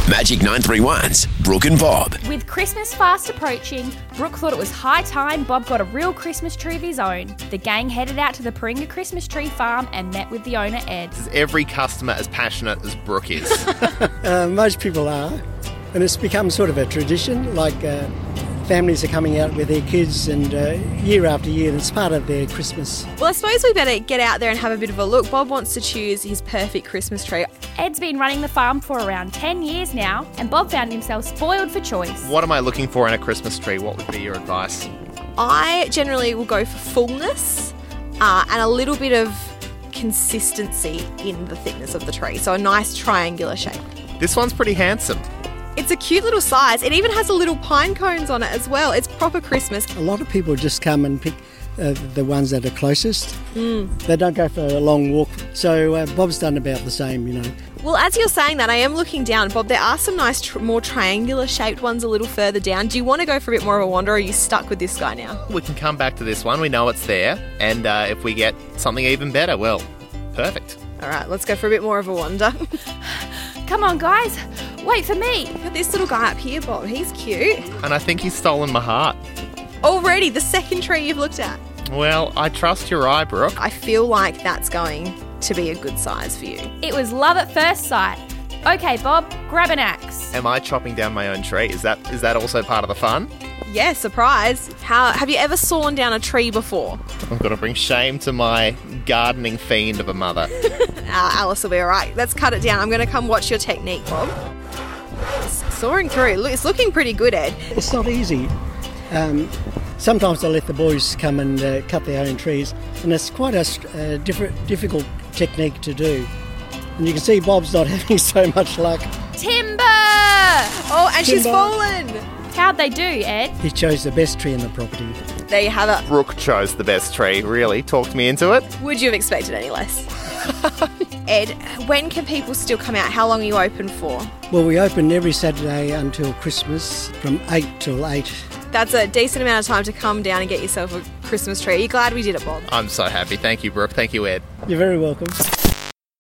Magic 931's Brooke and Bob. With Christmas fast approaching, Brooke thought it was high time Bob got a real Christmas tree of his own. The gang headed out to the Paringa Christmas tree farm and met with the owner, Ed. Is every customer as passionate as Brooke is? Most people are, and it's become sort of a tradition, like families are coming out with their kids and year after year, it's part of their Christmas. Well, I suppose we better get out there and have a bit of a look. Bob wants to choose his perfect Christmas tree. Ed's been running the farm for around 10 years now, and Bob found himself spoiled for choice. What am I looking for in a Christmas tree? What would be your advice? I generally will go for fullness and a little bit of consistency in the thickness of the tree. So a nice triangular shape. This one's pretty handsome. It's a cute little size. It even has a little pine cones on it as well. It's proper Christmas. A lot of people just come and pick the ones that are closest. They don't go for a long walk. So Bob's done about the same, you know. Well, as you're saying that, I am looking down, Bob. There are some nice, more triangular shaped ones a little further down. Do you want to go for a bit more of a wander, or are you stuck with this guy now? We can come back to this one. We know it's there. And if we get something even better, well, perfect. All right, let's go for a bit more of a wander. Come on, guys. Wait for me. Got this little guy up here, Bob. He's cute. And I think he's stolen my heart. Already, the second tree you've looked at. Well, I trust your eye, Brooke. I feel like that's going to be a good size for you. It was love at first sight. Okay, Bob, grab an axe. Am I chopping down my own tree? Is that also part of the fun? Yeah, surprise. Have you ever sawn down a tree before? I've got to bring shame to my gardening fiend of a mother. Alice will be all right. Let's cut it down. I'm going to come watch your technique, Bob. It's sawing through. Look, it's looking pretty good, Ed. It's not easy. Sometimes I let the boys come and cut their own trees, and it's quite a difficult technique to do. And you can see Bob's not having so much luck. Timber! Oh, and she's Timber. fallen. How'd they do, Ed? He chose the best tree in the property. There you have it. Brooke chose the best tree, really. Talked me into it. Would you have expected any less? Ed, when can people still come out? How long are you open for? Well, we open every Saturday until Christmas from 8 till 8. That's a decent amount of time to come down and get yourself a Christmas tree. Are you glad we did it, Bob? I'm so happy. Thank you, Brooke. Thank you, Ed. You're very welcome.